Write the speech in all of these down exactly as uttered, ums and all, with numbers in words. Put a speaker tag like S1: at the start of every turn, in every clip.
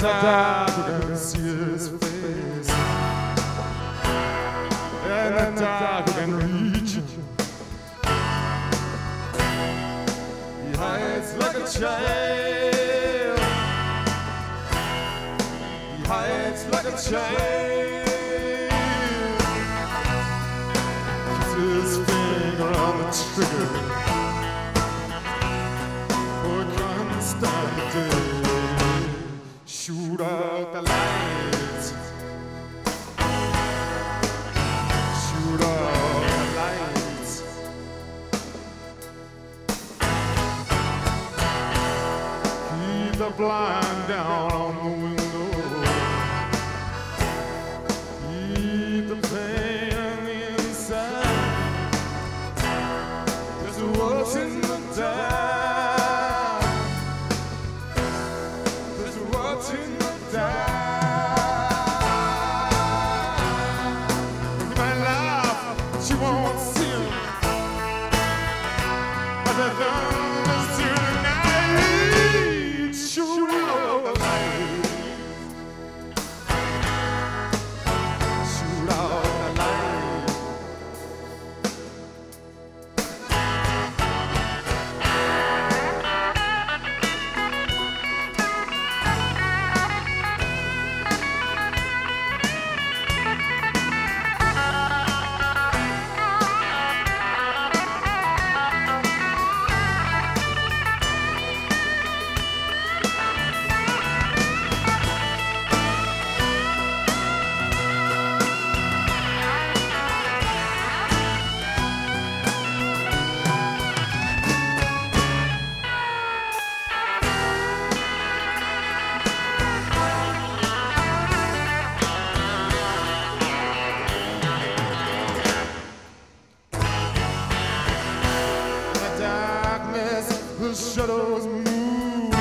S1: dark you can see his face, and in the dark you can reach him. He hides like a child, he hides like a child, keeps his finger on the trigger, oh, it can't stop the day. Shoot out the lights, shoot out the lights, keep the blind down on the window, keep the pain on the inside, just watching the dark, just watching the dark. You might laugh, but you won't see him, but the thunder's tonight. Shoot out the light, shoot out the light. The shadows move,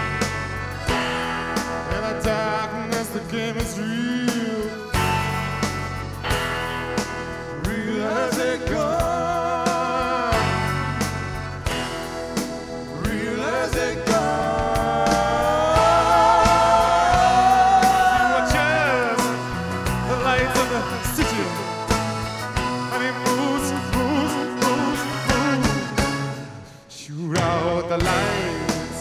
S1: in the darkness the game is real, real as it comes, real as it comes. He watches the lights of the city, and he moves, moves, moves, moves. Shoot out the lights,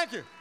S1: Thank you.